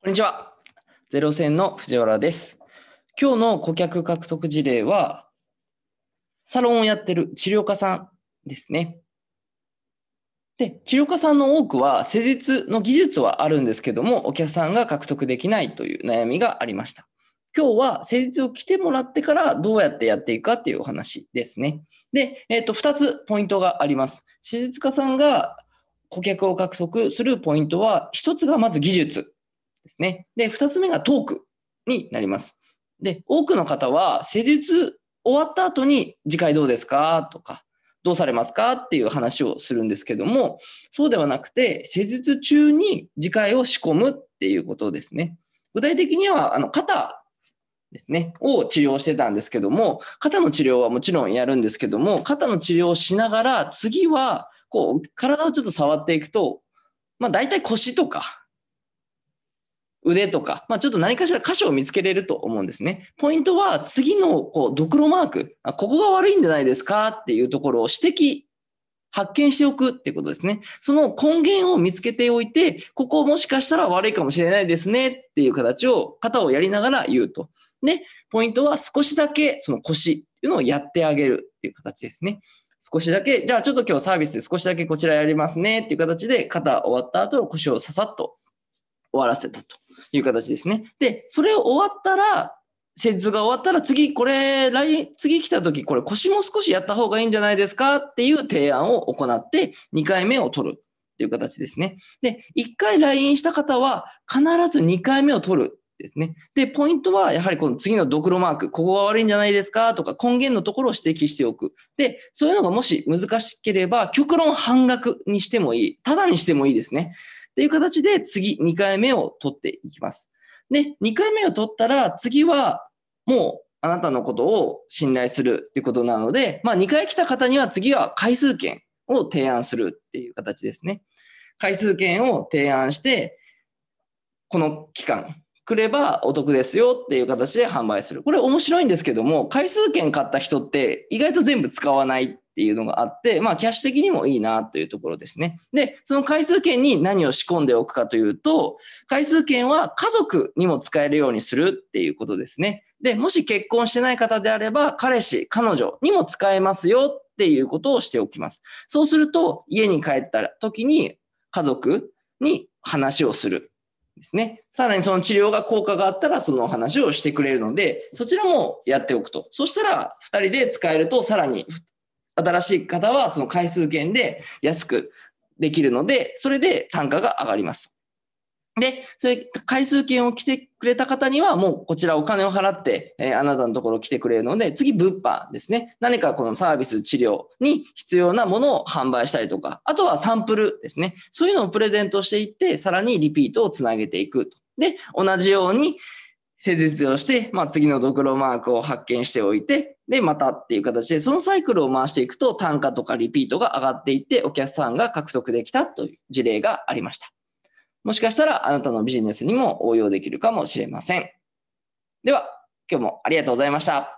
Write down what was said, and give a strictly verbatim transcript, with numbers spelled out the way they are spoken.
こんにちは。ゼロ戦の藤原です。今日の顧客獲得事例は、サロンをやってる治療家さんですね。で、治療家さんの多くは施術の技術はあるんですけども、お客さんが獲得できないという悩みがありました。今日は施術を来てもらってからどうやってやっていくかっていうお話ですね。で、えっと、ふたつポイントがあります。施術家さんが顧客を獲得するポイントは、ひとつがまず技術ですね。で、ふたつめがトークになります。で、多くの方は施術終わった後に次回どうですかとか、どうされますかっていう話をするんですけども、そうではなくて、施術中に次回を仕込むっていうことですね。具体的には、あの、肩ですね、を治療してたんですけども、肩の治療はもちろんやるんですけども、肩の治療をしながら、次は、こう、体をちょっと触っていくと、まあ、大体腰とか、腕とか、まあ、ちょっと何かしら箇所を見つけれると思うんですね。ポイントは次のこうドクロマーク、ここが悪いんじゃないですかっていうところを指摘、発見しておくっていうことですね。その根源を見つけておいて、ここもしかしたら悪いかもしれないですねっていう形を、型をやりながら言うと。で、ポイントは少しだけその腰っていうのをやってあげるっていう形ですね。少しだけ、じゃあちょっと今日サービスで少しだけこちらやりますねっていう形で、肩終わった後腰をささっと終わらせたという形ですね。で、それを終わったら、施術が終わったら次、これ、来、次来た時、これ腰も少しやった方がいいんじゃないですかっていう提案を行って、にかいめを取るっていう形ですね。で、いっかい来院した方は、必ずにかいめを取るですね。で、ポイントは、やはりこの次のドクロマーク、ここが悪いんじゃないですかとか、根源のところを指摘しておく。で、そういうのがもし難しければ、極論半額にしてもいい。ただにしてもいいですね。っていう形で次にかいめを取っていきます。で、にかいめを取ったら次はもうあなたのことを信頼するっていうことなので、まあにかい来た方には次は回数券を提案するっていう形ですね。回数券を提案して、この期間来ればお得ですよっていう形で販売する。これ面白いんですけども、回数券買った人って意外と全部使わないっていうのがあって、まあキャッシュ的にもいいなというところですね。で、その回数券に何を仕込んでおくかというと、回数券は家族にも使えるようにするっていうことですね。で、もし結婚してない方であれば、彼氏、彼女にも使えますよっていうことをしておきます。そうすると、家に帰った時に家族に話をする。ですね。さらにその治療が効果があったらその話をしてくれるので、そちらもやっておくと。そしたらふたりで使えると、さらに新しい方はその回数券で安くできるので、それで単価が上がります。で、それ回数券を来てくれた方にはもうこちらお金を払って、えー、あなたのところ来てくれるので、次物販ですね。何かこのサービス治療に必要なものを販売したりとか、あとはサンプルですね。そういうのをプレゼントしていって、さらにリピートをつなげていくと。で、同じように施術をして、まあ、次のドクロマークを発見しておいて、で、またっていう形で、そのサイクルを回していくと単価とかリピートが上がっていって、お客さんが獲得できたという事例がありました。もしかしたらあなたのビジネスにも応用できるかもしれません。では、今日もありがとうございました。